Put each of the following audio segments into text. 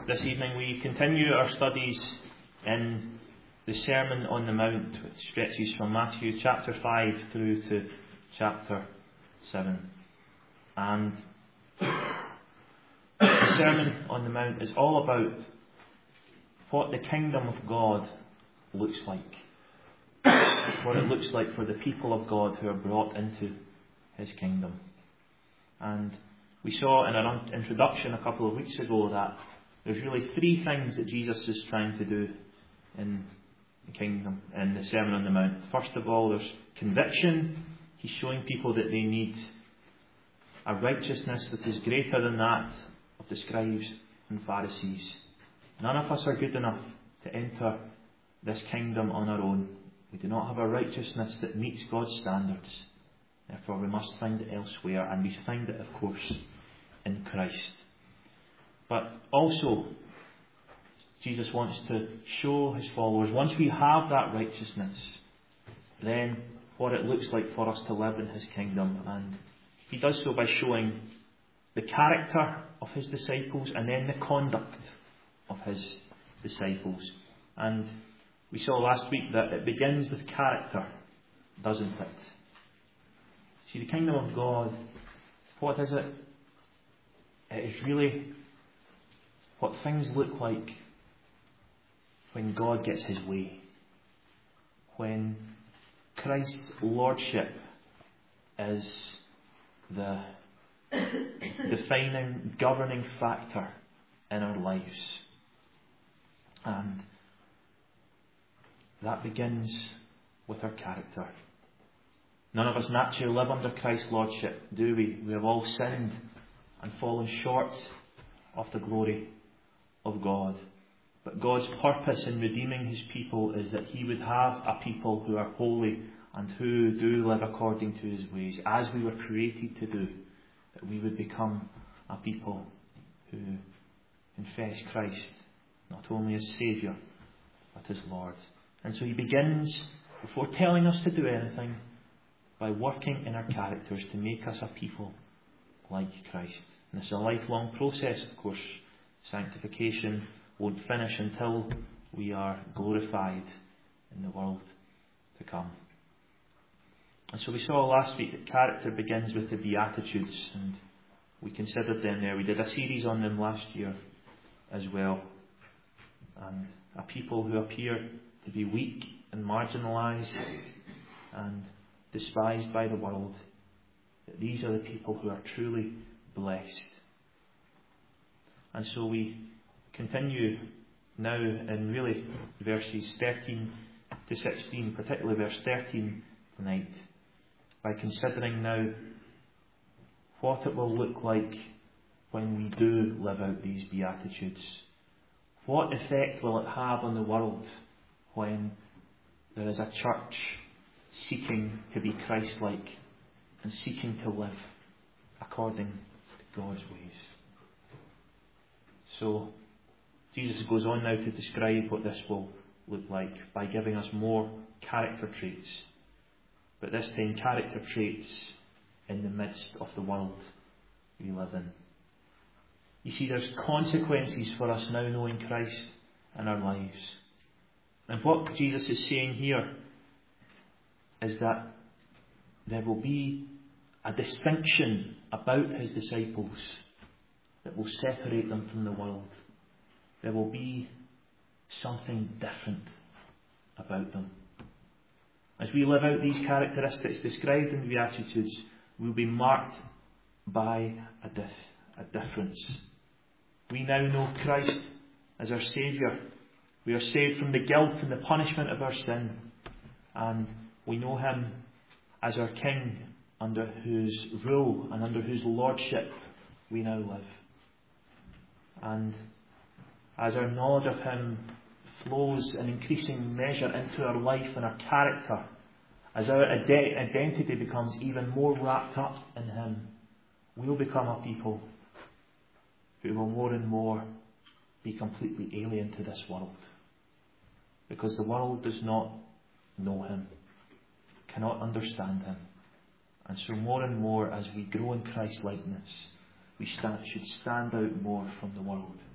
This evening we continue our studies in the Sermon on the Mount, which stretches from Matthew chapter 5 through to chapter 7. And the Sermon on the Mount is all about what the kingdom of God looks like. What it looks like for the people of God who are brought into His kingdom. And we saw in our introduction a couple of weeks ago that there's really three things that Jesus is trying to do in the kingdom, in the Sermon on the Mount. First of all, there's conviction. He's showing people that they need a righteousness that is greater than that of the scribes and Pharisees. None of us are good enough to enter this kingdom on our own. We do not have a righteousness that meets God's standards. Therefore, we must find it elsewhere, and we find it, of course, in Christ. But also, Jesus wants to show His followers, once we have that righteousness, then what it looks like for us to live in His kingdom. And He does so by showing the character of His disciples and then the conduct of His disciples. And we saw last week that it begins with character, doesn't it? See, the kingdom of God, what is it? It is really what things look like when God gets His way. When Christ's lordship is the defining, governing factor in our lives. And that begins with our character. None of us naturally live under Christ's lordship, do we? We have all sinned and fallen short of the glory of God. But God's purpose in redeeming His people is that He would have a people who are holy and who do live according to His ways, as we were created to do. That we would become a people who confess Christ not only as Saviour, but as Lord. And so He begins, before telling us to do anything, by working in our characters to make us a people like Christ. And it's a lifelong process, of course. Sanctification won't finish until we are glorified in the world to come. And so we saw last week that character begins with the Beatitudes, and we considered them there. We did a series on them last year as well. And a people who appear to be weak and marginalised and despised by the world, that these are the people who are truly blessed. And so we continue now in really verses 13 to 16, particularly verse 13 tonight, by considering now what it will look like when we do live out these Beatitudes. What effect will it have on the world when there is a church seeking to be Christ-like and seeking to live according to God's ways? So, Jesus goes on now to describe what this will look like by giving us more character traits. But this time, character traits in the midst of the world we live in. You see, there's consequences for us now knowing Christ in our lives. And what Jesus is saying here is that there will be a distinction about His disciples that will separate them from the world. There will be something different about them. As we live out these characteristics described in the Beatitudes, we'll be marked by a difference. We now know Christ as our Saviour. We are saved from the guilt and the punishment of our sin. And we know Him as our King, under whose rule and under whose lordship we now live. And as our knowledge of Him flows in increasing measure into our life and our character, as our identity becomes even more wrapped up in Him, we'll become a people who will more and more be completely alien to this world. Because the world does not know Him, cannot understand Him. And so more and more, as we grow in Christ-likeness, we should stand out more from the world.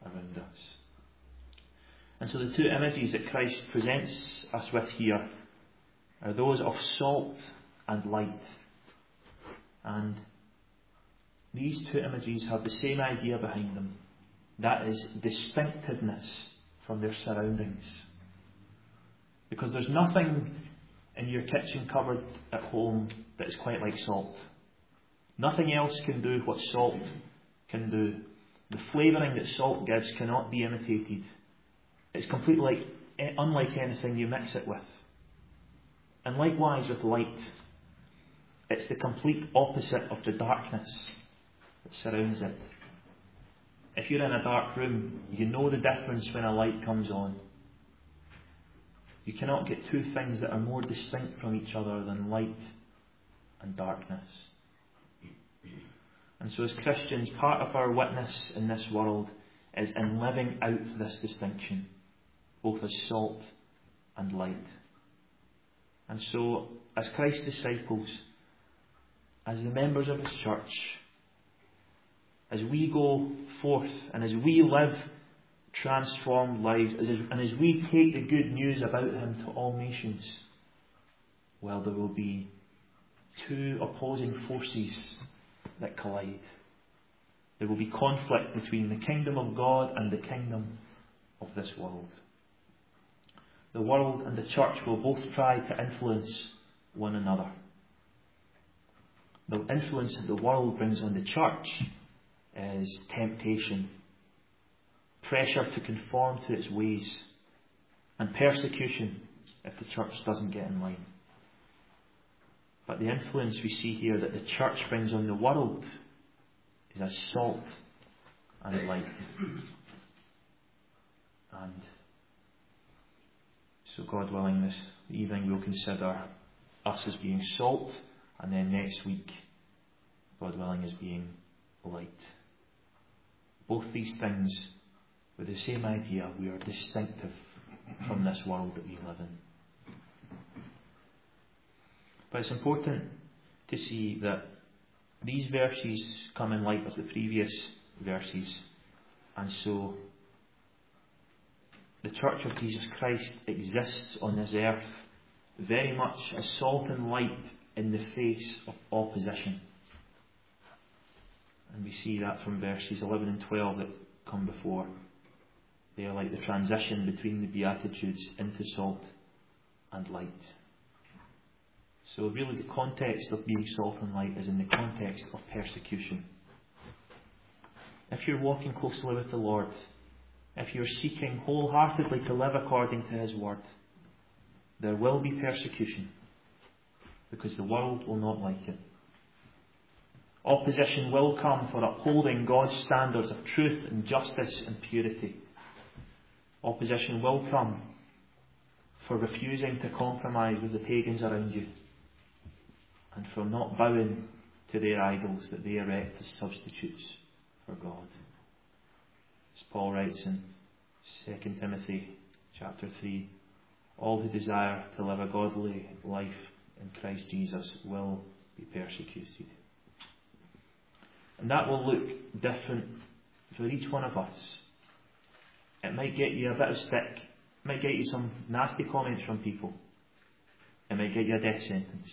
around us. And so the two images that Christ presents us with here are those of salt and light. And these two images have the same idea behind them. That is distinctiveness from their surroundings. Because there's nothing in your kitchen cupboard at home that is quite like salt. Nothing else can do what salt can do. The flavouring that salt gives cannot be imitated. It's completely unlike anything you mix it with. And likewise with light. It's the complete opposite of the darkness that surrounds it. If you're in a dark room, you know the difference when a light comes on. You cannot get two things that are more distinct from each other than light and darkness. And so as Christians, part of our witness in this world is in living out this distinction, both as salt and light. And so, as Christ's disciples, as the members of His church, as we go forth and as we live transformed lives, and as we take the good news about Him to all nations, well, there will be two opposing forces that collide. There will be conflict between the kingdom of God and the kingdom of this world. The world and the church will both try to influence one another. The influence that the world brings on the church is temptation, pressure to conform to its ways, and persecution if the church doesn't get in line. But the influence we see here that the church brings on the world is as salt and light. And so, God willing, this evening we'll consider us as being salt, and then next week, God willing, as being light. Both these things with the same idea: we are distinctive from this world that we live in. But it's important to see that these verses come in light of the previous verses, and so the Church of Jesus Christ exists on this earth very much as salt and light in the face of opposition. And we see that from verses 11 and 12 that come before. They are like the transition between the Beatitudes into salt and light. So really the context of being salt and light is in the context of persecution. If you're walking closely with the Lord, if you're seeking wholeheartedly to live according to His word, there will be persecution, because the world will not like it. Opposition will come for upholding God's standards of truth and justice and purity. Opposition will come for refusing to compromise with the pagans around you, and for not bowing to their idols that they erect as substitutes for God. As Paul writes in 2 Timothy chapter 3, all who desire to live a godly life in Christ Jesus will be persecuted. And that will look different for each one of us. It might get you a bit of stick. It might get you some nasty comments from people. It might get you a death sentence.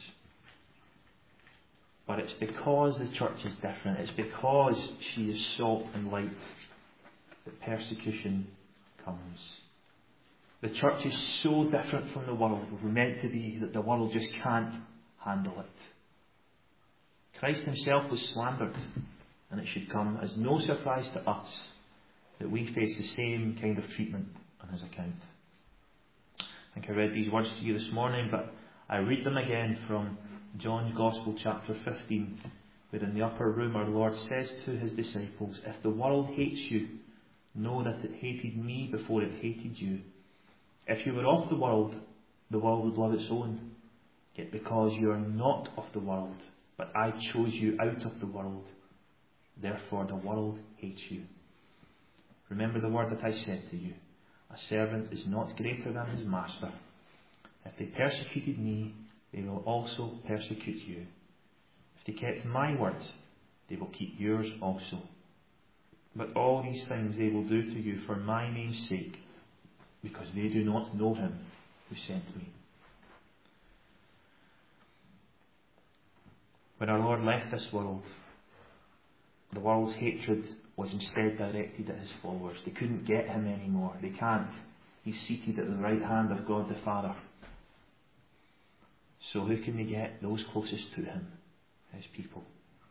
But it's because the church is different. It's because she is salt and light that persecution comes. The church is so different from the world. We're meant to be that the world just can't handle it. Christ Himself was slandered, and it should come as no surprise to us that we face the same kind of treatment on His account. I think I read these words to you this morning, but I read them again from John's Gospel chapter 15, where in the upper room our Lord says to His disciples, "If the world hates you, know that it hated me before it hated you. If you were of the world would love its own. Yet because you are not of the world, but I chose you out of the world, therefore the world hates you. Remember the word that I said to you, a servant is not greater than his master. If they persecuted me, they will also persecute you. If they kept my words, they will keep yours also. But all these things they will do to you for my name's sake, because they do not know him who sent me. When our Lord left this world, the world's hatred was instead directed at his followers. They couldn't get him anymore. They can't. He's seated at the right hand of God the Father. So who can they get? Those closest to him, his people.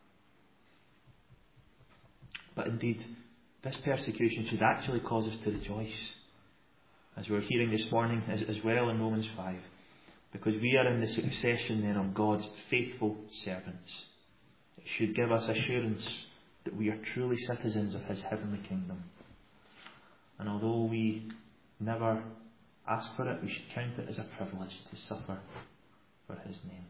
But indeed, this persecution should actually cause us to rejoice, as we're hearing this morning as well in Romans 5, because we are in the succession then of God's faithful servants. It should give us assurance that we are truly citizens of his heavenly kingdom. And although we never ask for it, we should count it as a privilege to suffer for his name.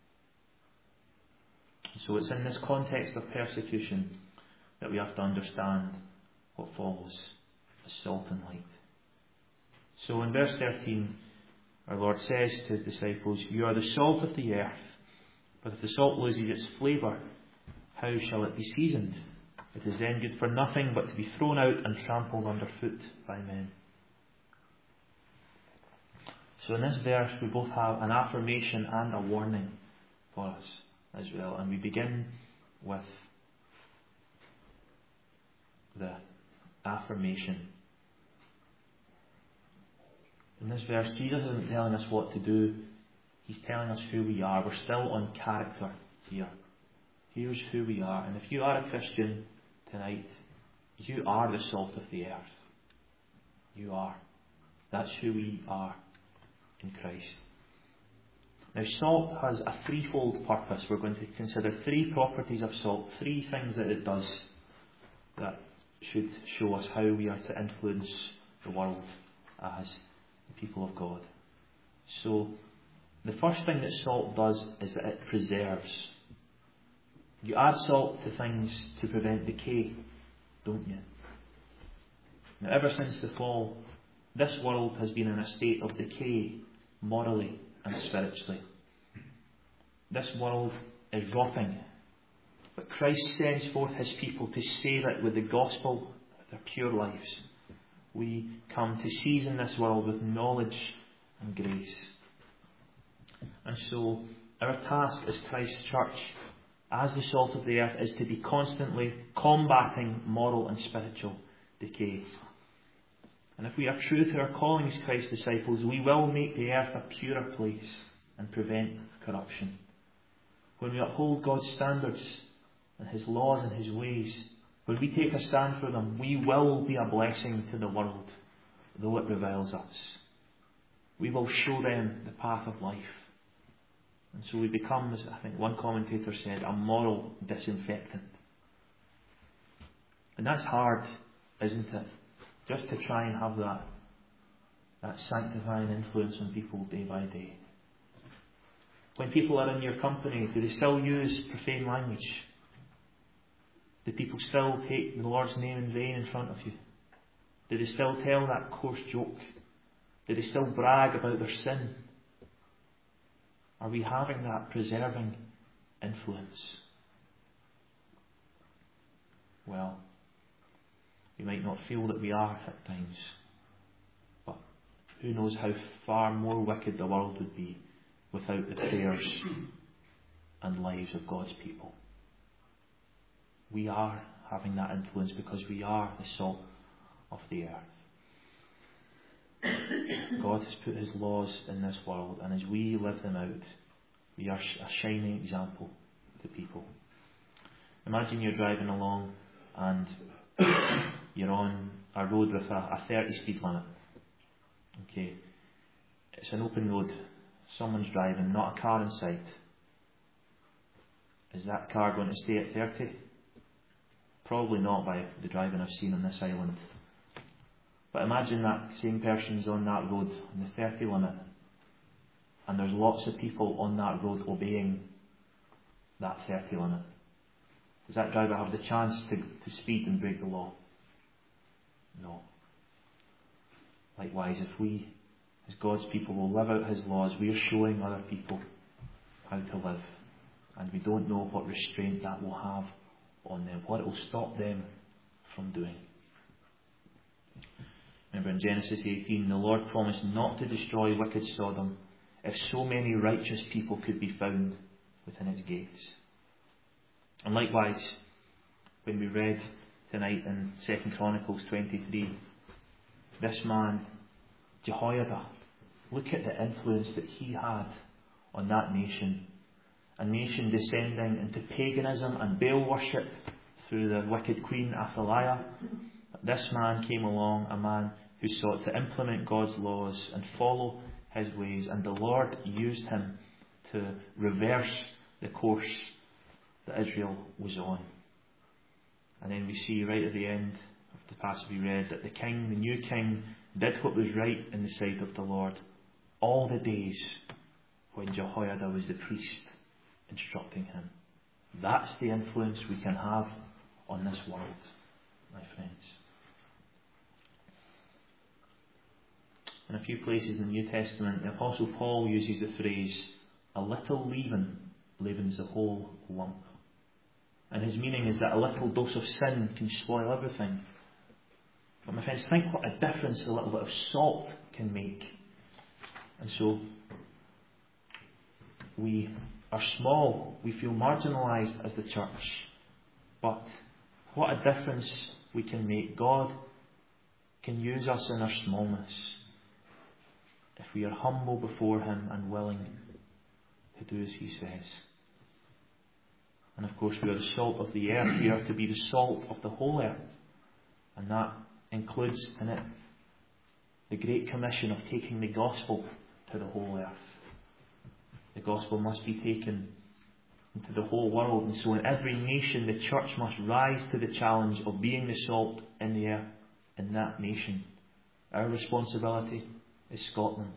So it's in this context of persecution that we have to understand what follows as salt and light. So in verse 13, our Lord says to his disciples, "You are the salt of the earth, but if the salt loses its flavour, how shall it be seasoned? It is then good for nothing but to be thrown out and trampled underfoot by men." So in this verse we both have an affirmation and a warning for us as well. And we begin with the affirmation. In this verse, Jesus isn't telling us what to do. He's telling us who we are. We're still on character here. Here's who we are. And if you are a Christian tonight, you are the salt of the earth. You are. That's who we are in Christ. Now, salt has a threefold purpose. We're going to consider three properties of salt, three things that it does that should show us how we are to influence the world as the people of God. So, the first thing that salt does is that it preserves. You add salt to things to prevent decay, don't you? Now, ever since the fall, this world has been in a state of decay, morally and spiritually. This world is rotting, but Christ sends forth his people to save it with the gospel, with their pure lives. We come to season this world with knowledge and grace. And so, our task as Christ's church, as the salt of the earth, is to be constantly combating moral and spiritual decay. And if we are true to our calling as Christ's disciples, we will make the earth a purer place and prevent corruption. When we uphold God's standards and his laws and his ways, when we take a stand for them, we will be a blessing to the world, though it reviles us. We will show them the path of life. And so we become, as I think one commentator said, a moral disinfectant. And that's hard, isn't it? Just to try and have that sanctifying influence on people day by day. When people are in your company, do they still use profane language? Do people still take the Lord's name in vain in front of you? Do they still tell that coarse joke? Do they still brag about their sin? Are we having that preserving influence? Well, we might not feel that we are at times, but who knows how far more wicked the world would be without the prayers and lives of God's people. We are having that influence because we are the salt of the earth. God has put his laws in this world, and as we live them out, we are a shining example to people. Imagine you're driving along and you're on a road with a 30 speed limit. Okay, it's an open road, someone's driving, not a car in sight. Is that car going to stay at 30? Probably not by the driving I've seen on this island. But imagine that same person's on that road on the 30 limit, and there's lots of people on that road obeying that 30 limit. Does that driver have the chance to speed and break the law? No. Likewise, if we, as God's people, will live out his laws, we are showing other people how to live. And we don't know what restraint that will have on them, what it will stop them from doing. Remember in Genesis 18, the Lord promised not to destroy wicked Sodom if so many righteous people could be found within its gates. And likewise, when we read tonight in 2 Chronicles 23, this man, Jehoiada, look at the influence that he had on that nation. A nation descending into paganism and Baal worship through the wicked queen Athaliah. But this man came along, a man who sought to implement God's laws and follow his ways, and the Lord used him to reverse the course that Israel was on. And then we see right at the end of the passage we read that the king, the new king, did what was right in the sight of the Lord all the days when Jehoiada was the priest instructing him. That's the influence we can have on this world, my friends. In a few places in the New Testament, the Apostle Paul uses the phrase, a little leaven leavens the whole lump. And his meaning is that a little dose of sin can spoil everything. But my friends, think what a difference a little bit of salt can make. And so, we are small, we feel marginalised as the church. But what a difference we can make. God can use us in our smallness if we are humble before Him and willing to do as He says. And of course we are the salt of the earth. We are to be the salt of the whole earth. And that includes in it the Great Commission of taking the gospel to the whole earth. The gospel must be taken into the whole world. And so in every nation the church must rise to the challenge of being the salt in the earth in that nation. Our responsibility is Scotland.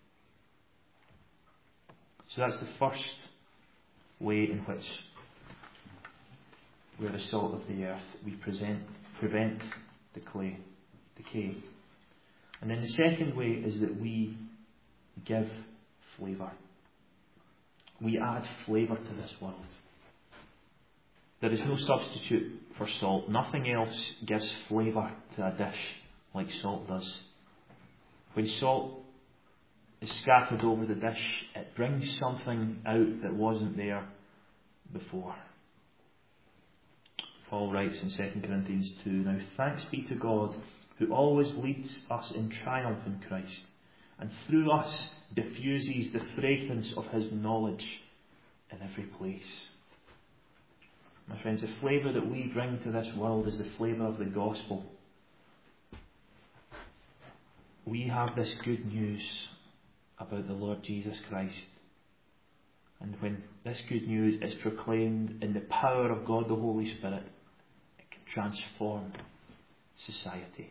So that's the first way in which we are the salt of the earth. We prevent decay. And then the second way is that we give flavour. We add flavour to this world. There is no substitute for salt. Nothing else gives flavour to a dish like salt does. When salt is scattered over the dish, it brings something out that wasn't there before. Paul writes in 2 Corinthians 2, now thanks be to God who always leads us in triumph in Christ, and through us diffuses the fragrance of His knowledge in every place. My friends, the flavour that we bring to this world is the flavour of the gospel. We have this good news about the Lord Jesus Christ. And when this good news is proclaimed in the power of God the Holy Spirit, it can transform society.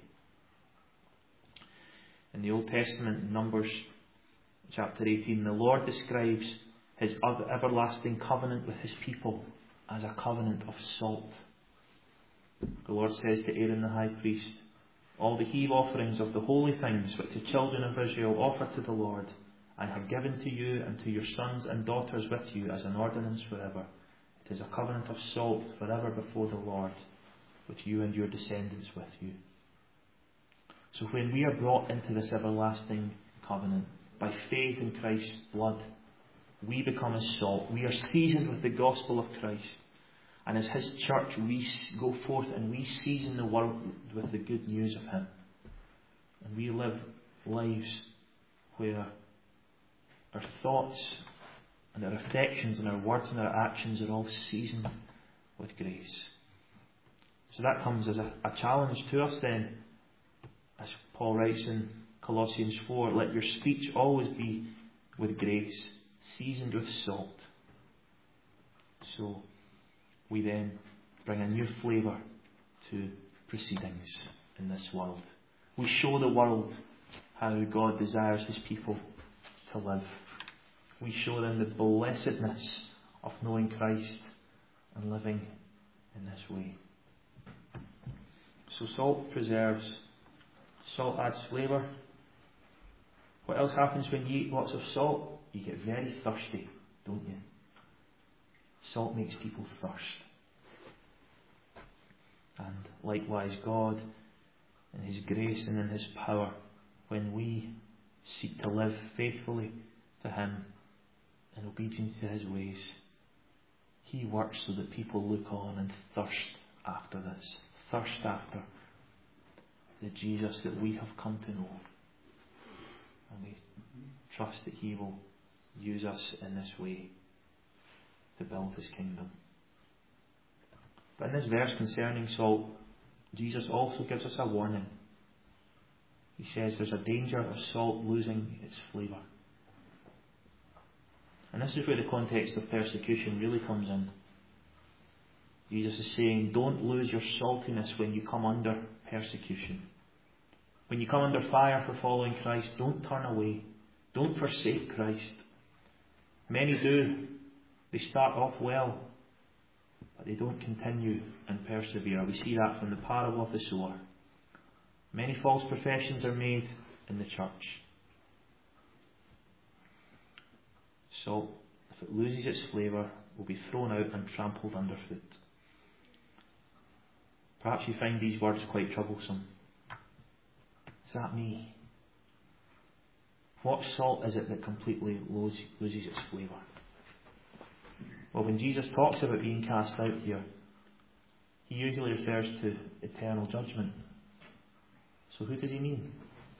In the Old Testament, in Numbers chapter 18, the Lord describes His everlasting covenant with His people as a covenant of salt. The Lord says to Aaron the high priest, all the heave offerings of the holy things which the children of Israel offer to the Lord, I have given to you and to your sons and daughters with you as an ordinance forever. It is a covenant of salt forever before the Lord, with you and your descendants with you. So when we are brought into this everlasting covenant by faith in Christ's blood, we become as salt. We are seasoned with the gospel of Christ. And as His church, we go forth and we season the world with the good news of Him. And we live lives where our thoughts and our affections and our words and our actions are all seasoned with grace. So that comes as a challenge to us then. As Paul writes in Colossians 4, let your speech always be with grace, seasoned with salt. So we then bring a new flavour to proceedings in this world. We show the world how God desires His people to live. We show them the blessedness of knowing Christ and living in this way. So salt preserves. Salt adds flavour. What else happens when you eat lots of salt? You get very thirsty, don't you? Salt makes people thirst. And likewise, God, in His grace and in His power, when we seek to live faithfully to Him in obedience to His ways, He works so that people look on and thirst after this, thirst after the Jesus that we have come to know. And we trust that He will use us in this way to build His kingdom. But in this verse concerning salt, Jesus also gives us a warning. He says there's a danger of salt losing its flavour. And this is where the context of persecution really comes in. Jesus is saying, don't lose your saltiness when you come under persecution. When you come under fire for following Christ, don't turn away. Don't forsake Christ. Many do. They start off well, but they don't continue and persevere. We see that from the parable of the sower. Many false professions are made in the church. Salt, if it loses its flavour, will be thrown out and trampled underfoot. Perhaps you find these words quite troublesome. Is that me? What salt is it that completely loses its flavour? Well, when Jesus talks about being cast out here, He usually refers to eternal judgment. So who does He mean?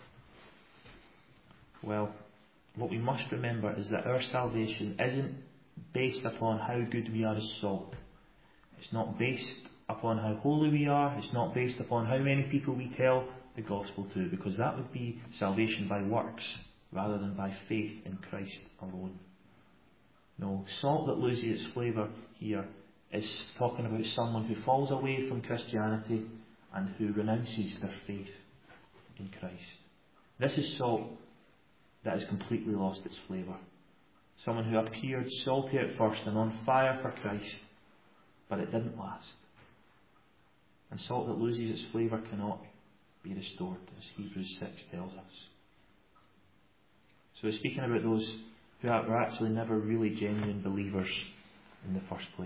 Well, what we must remember is that our salvation isn't based upon how good we are as salt. It's not based upon how holy we are. It's not based upon how many people we tell the gospel to, because that would be salvation by works rather than by faith in Christ alone. No, salt that loses its flavour here is talking about someone who falls away from Christianity and who renounces their faith in Christ. This is salt that has completely lost its flavour. Someone who appeared salty at first and on fire for Christ, but it didn't last. And salt that loses its flavour cannot be restored, as Hebrews 6 tells us. So we're speaking about those who were actually never really genuine believers in the first place.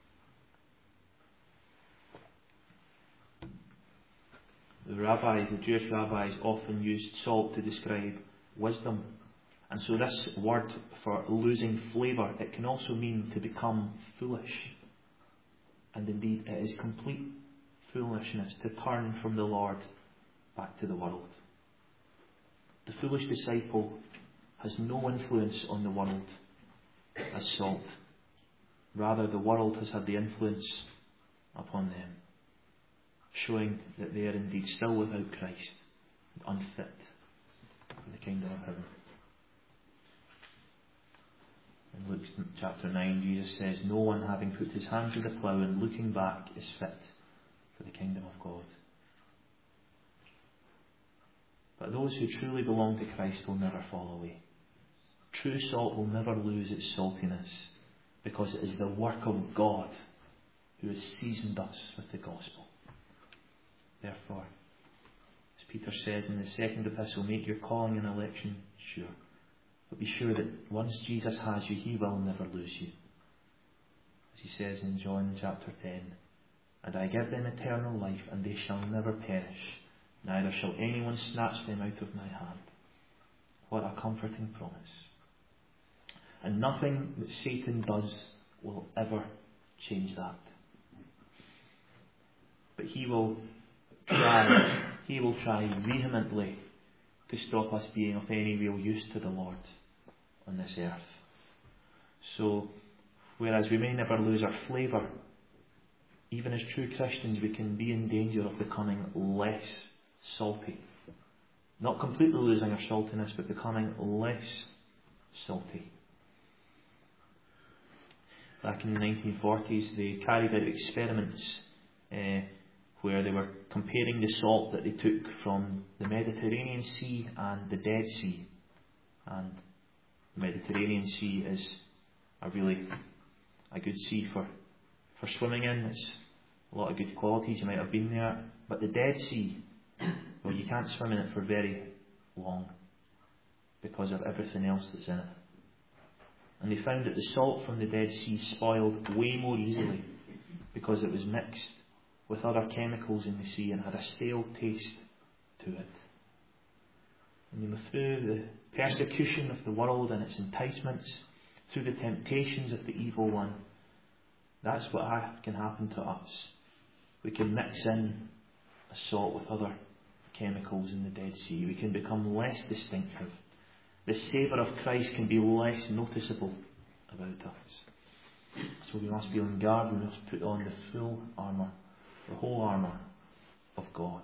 The Jewish rabbis often used salt to describe wisdom. And so this word for losing flavour, it can also mean to become foolish. And indeed, it is complete foolishness to turn from the Lord back to the world. The foolish disciple has no influence on the world as salt. Rather, the world has had the influence upon them, showing that they are indeed still without Christ, and unfit for the kingdom of heaven. In Luke chapter 9, Jesus says, "No one having put his hand to the plough and looking back is fit for the kingdom of God." But those who truly belong to Christ will never fall away. True salt will never lose its saltiness, because it is the work of God who has seasoned us with the gospel. Therefore, as Peter says in the second epistle, make your calling and election sure. But be sure that once Jesus has you, He will never lose you. As He says in John chapter 10, "And I give them eternal life, and they shall never perish, neither shall anyone snatch them out of my hand." What a comforting promise. And nothing that Satan does will ever change that. But he will try vehemently to stop us being of any real use to the Lord on this earth. So, whereas we may never lose our flavour, even as true Christians we can be in danger of becoming less salty. Not completely losing our saltiness, but becoming less salty. Back in the 1940s, they carried out experiments where they were comparing the salt that they took from the Mediterranean Sea and the Dead Sea. And the Mediterranean Sea is a good sea for swimming in. It's a lot of good qualities. You might have been there. But the Dead Sea, well, you can't swim in it for very long because of everything else that's in it. And they found that the salt from the Dead Sea spoiled way more easily because it was mixed with other chemicals in the sea and had a stale taste to it. And through the persecution of the world and its enticements, through the temptations of the evil one, that's what can happen to us. We can mix in a salt with other chemicals in the Dead Sea. We can become less distinctive. The savour of Christ can be less noticeable about us. So we must be on guard. We must put on the full armour, the whole armour of God.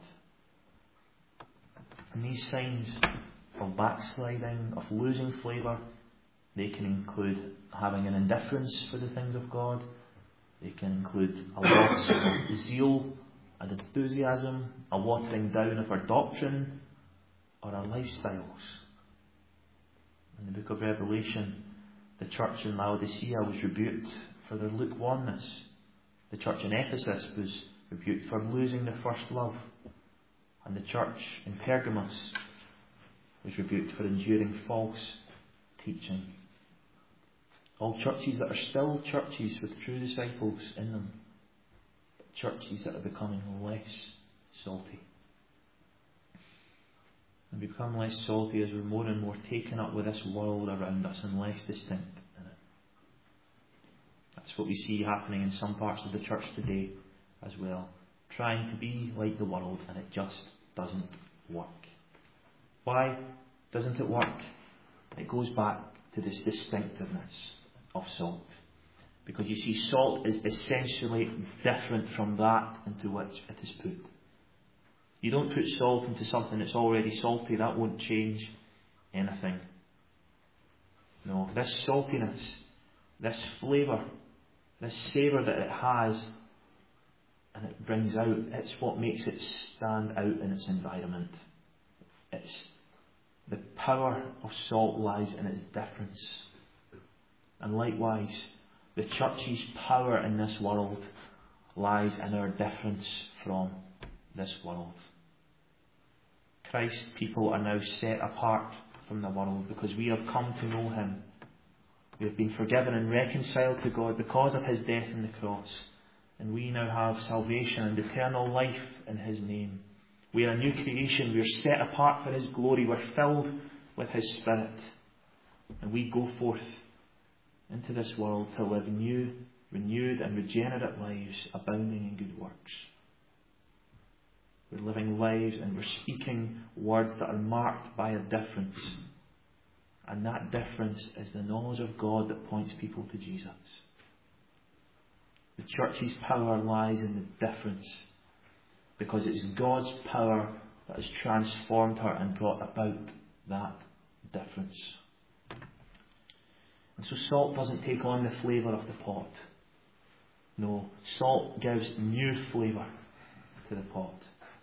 And these signs of backsliding, of losing flavour, they can include having an indifference for the things of God. They can include a loss of zeal and enthusiasm, a watering down of our doctrine or our lifestyles. In the book of Revelation, the church in Laodicea was rebuked for their lukewarmness. The church in Ephesus was rebuked for losing their first love. And the church in Pergamos was rebuked for enduring false teaching. All churches that are still churches with true disciples in them. Churches that are becoming less salty. And we become less salty as we're more and more taken up with this world around us and less distinct in it. That's what we see happening in some parts of the church today as well. Trying to be like the world, and it just doesn't work. Why doesn't it work? It goes back to this distinctiveness of salt. Because you see, salt is essentially different from that into which it is put. You don't put salt into something that's already salty. That won't change anything. No, this saltiness, this flavour, this savour that it has and it brings out, it's what makes it stand out in its environment. It's the power of salt lies in its difference. And likewise, the church's power in this world lies in our difference from this world. Christ's people are now set apart from the world because we have come to know Him. We have been forgiven and reconciled to God because of His death on the cross. And we now have salvation and eternal life in His name. We are a new creation. We are set apart for His glory. We're filled with His Spirit. And we go forth into this world to live new, renewed and regenerate lives, abounding in good works. We're living lives and we're speaking words that are marked by a difference. And that difference is the knowledge of God that points people to Jesus. The church's power lies in the difference, because it's God's power that has transformed her and brought about that difference. And so salt doesn't take on the flavour of the pot. No, salt gives new flavour to the pot.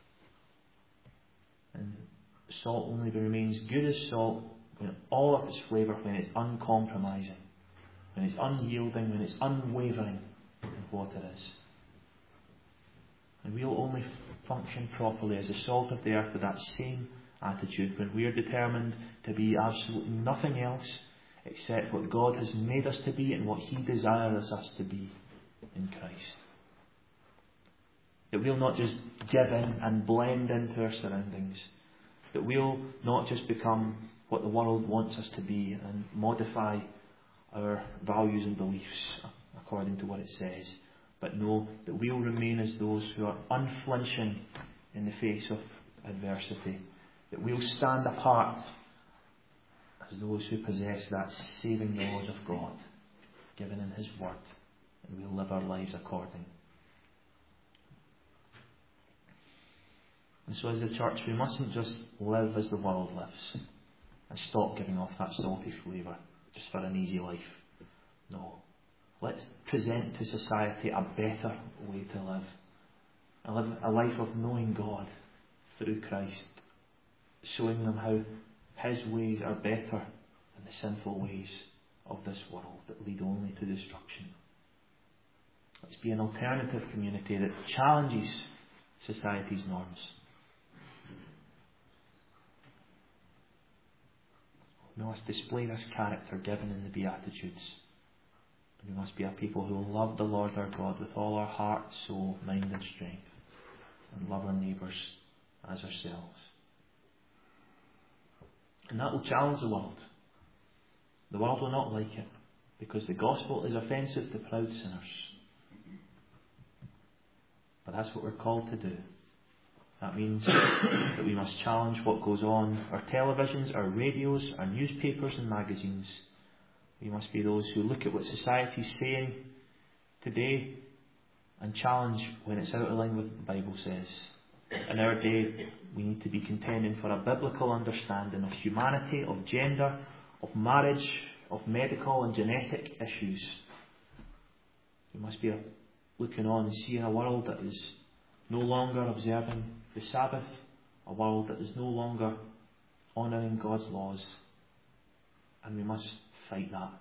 And salt only remains good as salt when all of its flavour, when it's uncompromising, when it's unyielding, when it's unwavering in what it is. And we'll only function properly as the salt of the earth with that same attitude when we are determined to be absolutely nothing else except what God has made us to be and what He desires us to be in Christ. That we'll not just give in and blend into our surroundings. That we'll not just become what the world wants us to be and modify our values and beliefs according to what it says. But know that we'll remain as those who are unflinching in the face of adversity. That we'll stand apart as those who possess that saving knowledge of God given in His Word. And we'll live our lives according. And so as a church, we mustn't just live as the world lives and stop giving off that salty flavour just for an easy life. No. Let's present to society a better way to live. A life of knowing God through Christ, showing them how His ways are better than the sinful ways of this world that lead only to destruction. Let's be an alternative community that challenges society's norms. We must display this character given in the Beatitudes. We must be a people who will love the Lord our God with all our heart, soul, mind and strength. and love our neighbours as ourselves. And that will challenge the world. The world will not like it, because the gospel is offensive to proud sinners. But that's what we're called to do. That means that we must challenge what goes on our televisions, our radios, our newspapers and magazines. We must be those who look at what society is saying today and challenge when it's out of line with what the Bible says. In our day, we need to be contending for a biblical understanding of humanity, of gender, of marriage, of medical and genetic issues. We must be looking on and seeing a world that is no longer observing the Sabbath, a world that is no longer honouring God's laws, and we must fight that.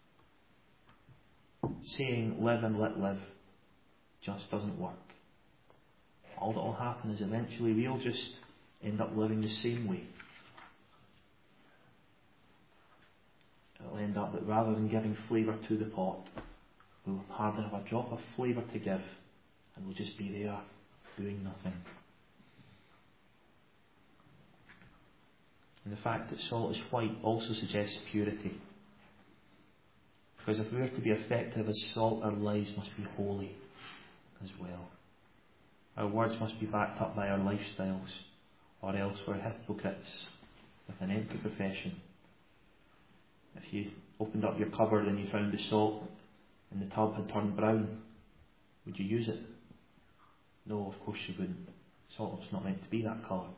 Saying live and let live just doesn't work. All that will happen is eventually we'll just end up living the same way. It'll end up that rather than giving flavour to the pot, we'll hardly have a drop of flavour to give, and we'll just be there doing nothing. And the fact that salt is white also suggests purity. Because if we are to be effective as salt, our lives must be holy as well. Our words must be backed up by our lifestyles, or else we're hypocrites with an empty profession. If you opened up your cupboard and you found the salt in the tub had turned brown, would you use it? No, of course you wouldn't. Salt's not meant to be that colour.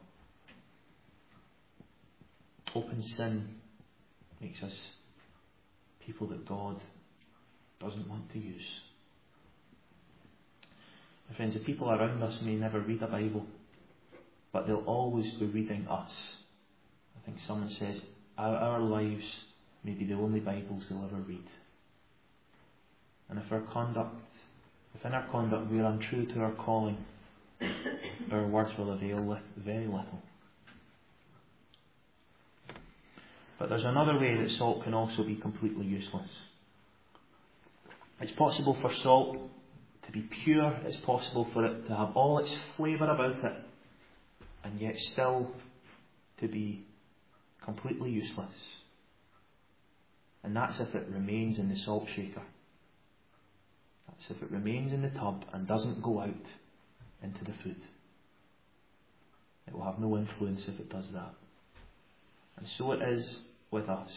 Open sin makes us people that God doesn't want to use. My friends, the people around us may never read a Bible, but they'll always be reading us. I think someone says our lives may be the only Bibles they'll ever read. And if in our conduct we are untrue to our calling, our words will avail very little. But there's another way that salt can also be completely useless. It's possible for salt to be pure, it's possible for it to have all its flavour about it, and yet still to be completely useless. And that's if it remains in the salt shaker. That's if it remains in the tub and doesn't go out into the food. It will have no influence if it does that. And so it is with us.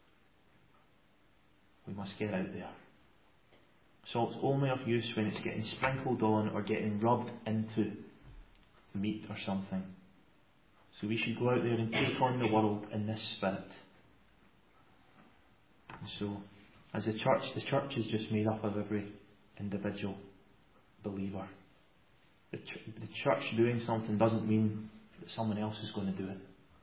We must get out there. Salt's only of use when it's getting sprinkled on or getting rubbed into meat or something. So we should go out there and take on the world in this spirit. And so, as the church is just made up of every individual believer. The church doing something doesn't mean that someone else is going to do it.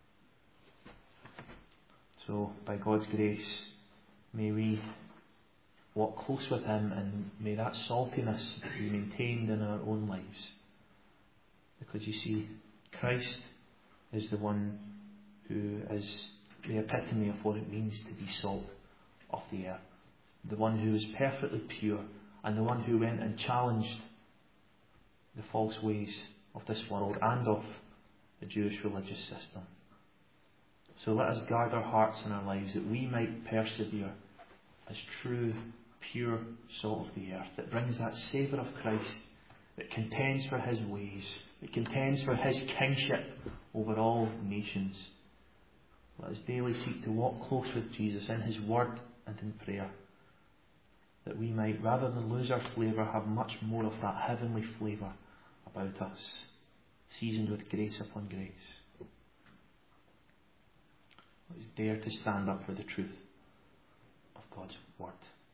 So, by God's grace, may we walk close with Him, and may that saltiness be maintained in our own lives. Because you see, Christ is the one who is the epitome of what it means to be salt of the earth. The one who is perfectly pure, and the one who went and challenged the false ways of this world and of the Jewish religious system. So let us guard our hearts and our lives that we might persevere as true, pure salt of the earth, that brings that savour of Christ, that contends for His ways, that contends for His kingship over all nations. Let us daily seek to walk close with Jesus in His word and in prayer, that we might, rather than lose our flavour, have much more of that heavenly flavour about us, seasoned with grace upon grace. Let us dare to stand up for the truth of God's word.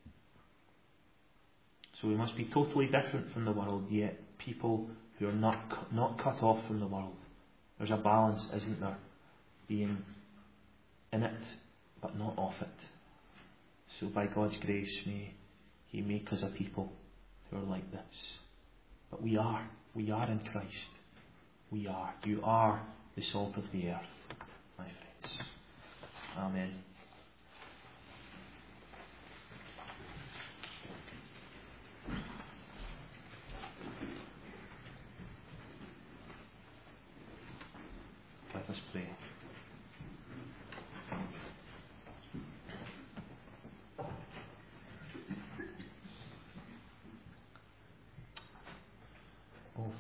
So we must be totally different from the world, yet people who are not cut off from the world. There's a balance, isn't there? Being in it, but not of it. So by God's grace, may He make us a people who are like this. But we are in Christ. We are. You are the salt of the earth, my friends. Amen.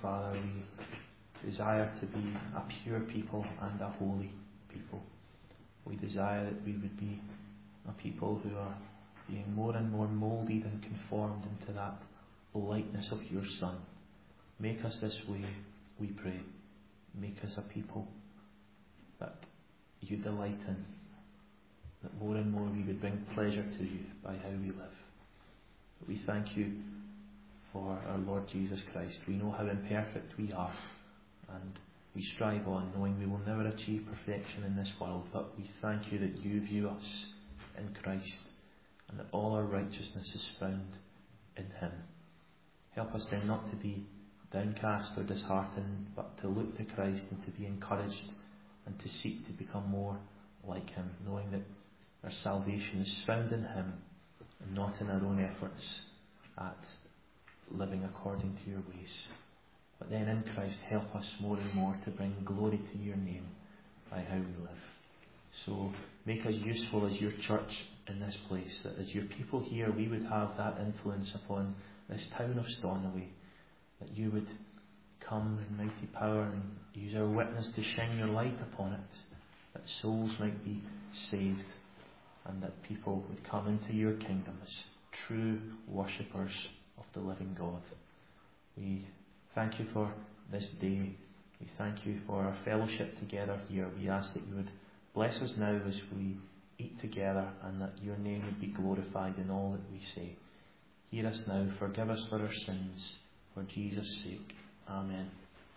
Father, we desire to be a pure people and a holy people. We desire that we would be a people who are being more and more moulded and conformed into that likeness of your Son. Make us this way, we pray. Make us a people that you delight in, that more and more we would bring pleasure to you by how we live. We thank you for our Lord Jesus Christ. We know how imperfect we are, and we strive on, knowing we will never achieve perfection in this world, but we thank you that you view us in Christ, and that all our righteousness is found in Him. Help us then not to be downcast or disheartened, but to look to Christ and to be encouraged and to seek to become more like Him, knowing that our salvation is found in Him and not in our own efforts at living according to your ways. But then in Christ, help us more and more to bring glory to your name by how we live. So make us useful as your church in this place, that as your people here we would have that influence upon this town of Stornoway, that you would come in mighty power and use our witness to shine your light upon it, that souls might be saved and that people would come into your kingdom as true worshippers of the living God. We thank you for this day. We thank you for our fellowship together here. We ask that you would bless us now as we eat together, and that your name would be glorified in all that we say. Hear us now. Forgive us for our sins, for Jesus' sake. Amen.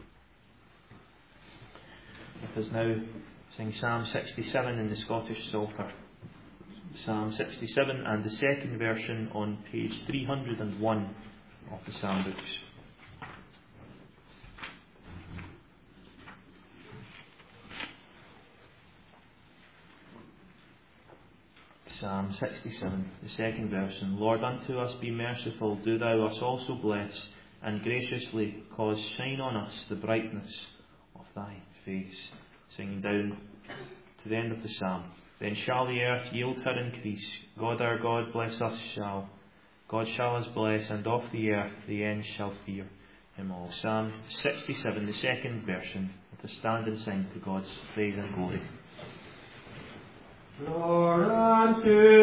Let us now sing Psalm 67 in the Scottish Psalter. Psalm 67 and the second version on page 301 of the Psalm books. Psalm 67, the second version. Lord, unto us be merciful, do thou us also bless, and graciously cause shine on us the brightness of thy face. Singing down to the end of the psalm. Then shall the earth yield her increase. God our God bless us shall. God shall us bless, and of the earth the end shall fear him all. Psalm 67, the second version. Let us stand and sing to God's praise and glory. Lord, unto